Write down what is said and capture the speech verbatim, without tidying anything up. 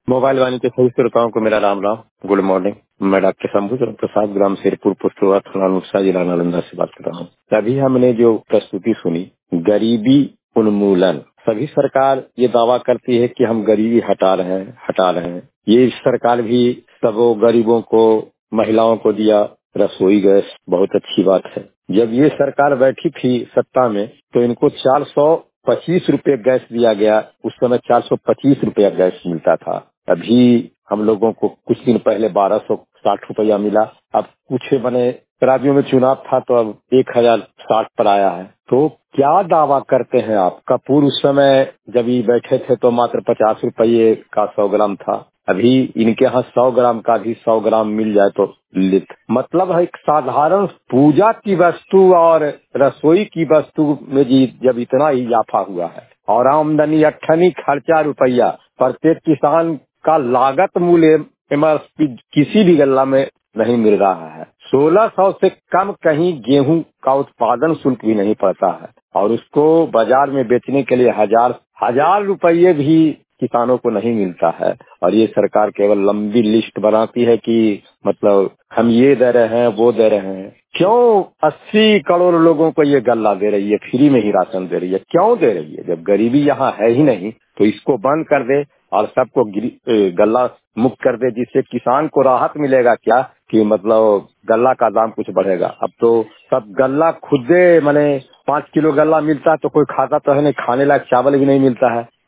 Mobile वाणी के सभी श्रोताओं को मेरा राम राम। Good morning. मैं डॉक्टर शंभू चरण प्रसाद, ग्राम शेरपुर, पोस्ट थाना मुक्सा, जिला नालंदा से बात कर रहा हूँ। तभी हमने जो प्रस्तुति सुनी, गरीबी उन्मूलन, सभी सरकार ये दावा करती है कि हम गरीबी हटा रहे हैं हटा रहे हैं ये सरकार भी सब गरीबों को, महिलाओं को दिया रसोई गैस, बहुत अच्छी बात है। जब ये सरकार बैठी थी सत्ता में तो इनको चार सौ पच्चीस रुपए गैस दिया गया। उस समय चार सौ पच्चीस रुपया गैस मिलता था। अभी हम लोगों को कुछ दिन पहले बारह सौ साठ रुपया मिला। अब कुछ बने राज्यों में चुनाव था तो अब एक हजार साठ पर आया है। तो क्या दावा करते हैं आप? कपूर उस समय जब ये बैठे थे तो मात्र पचास रुपये का सौ ग्राम था। अभी इनके यहाँ सौ ग्राम का भी सौ ग्राम मिल जाए तो लित मतलब है। एक साधारण पूजा की वस्तु और रसोई की वस्तु में जी जब इतना ही इजाफा हुआ है और आमदनी अट्ठानी खर्चा रुपया, प्रत्येक किसान का लागत मूल्य एमआरपी किसी भी गल्ला में नहीं मिल रहा है। सोलह सौ से कम कहीं गेहूं का उत्पादन शुल्क भी नहीं पड़ता है और उसको बाजार में बेचने के लिए हजार हजार रुपये भी किसानों को नहीं मिलता है। और ये सरकार केवल लंबी लिस्ट बनाती है कि मतलब हम ये दे रहे हैं वो दे रहे हैं। क्यों अस्सी करोड़ लोगों को ये गल्ला दे रही है, फ्री में ही राशन दे रही है? क्यों दे रही है? जब गरीबी यहाँ है ही नहीं तो इसको बंद कर दे और सबको गल्ला मुक्त कर दे, जिससे किसान को राहत मिलेगा। क्या कि मतलब गल्ला का दाम कुछ बढ़ेगा। अब तो सब गल्ला खुदे, माने पाँच किलो गल्ला मिलता है तो कोई खाता तो है नहीं, खाने लायक चावल भी नहीं मिलता है।